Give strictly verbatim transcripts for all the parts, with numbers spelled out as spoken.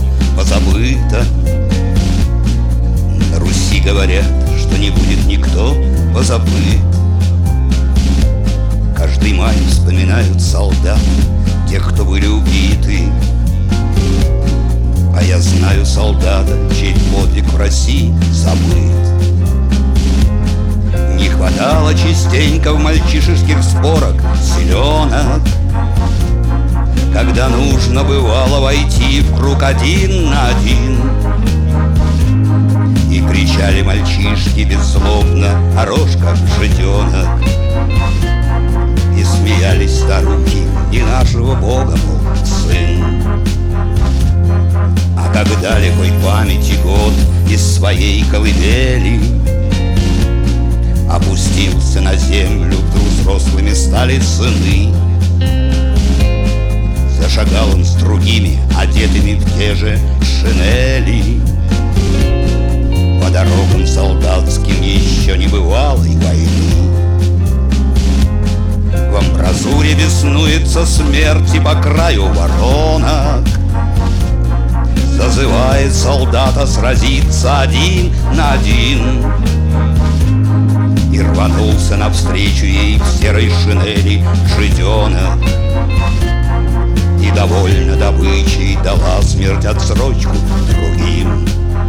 позабыто. На Руси говорят, что не будет никто позабыт. Каждый май вспоминают солдат, тех, кто были убиты. А я знаю солдата, чей подвиг в России забыт. Не хватало частенько в мальчишеских спорах селенок, когда нужно бывало войти в круг один на один. И кричали мальчишки беззлобно: «А рожь как жиденок!» И смеялись старухи: «И нашего Бога, мол, сын!» А когда лихой памяти год из своей колыбели опустился на землю, вдруг взрослыми стали сыны. Зашагал он с другими, одетыми в те же шинели, по дорогам солдатским еще не бывалой войны. В амбразуре беснуется смерть, и по краю воронок зазывает солдата сразиться один на один. И рванулся навстречу ей в серой шинели жиденок, и довольно добычей дала смерть отсрочку другим.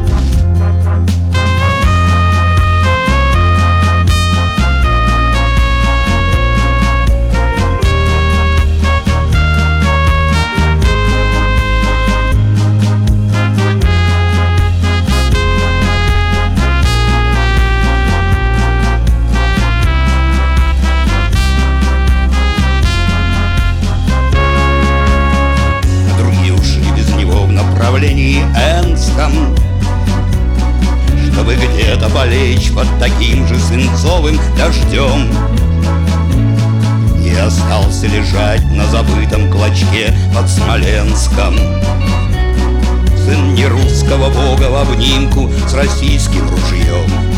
Энском, чтобы где-то полечь под таким же свинцовым дождем. И остался лежать на забытом клочке под Смоленском сын нерусского бога в обнимку с российским ружьем.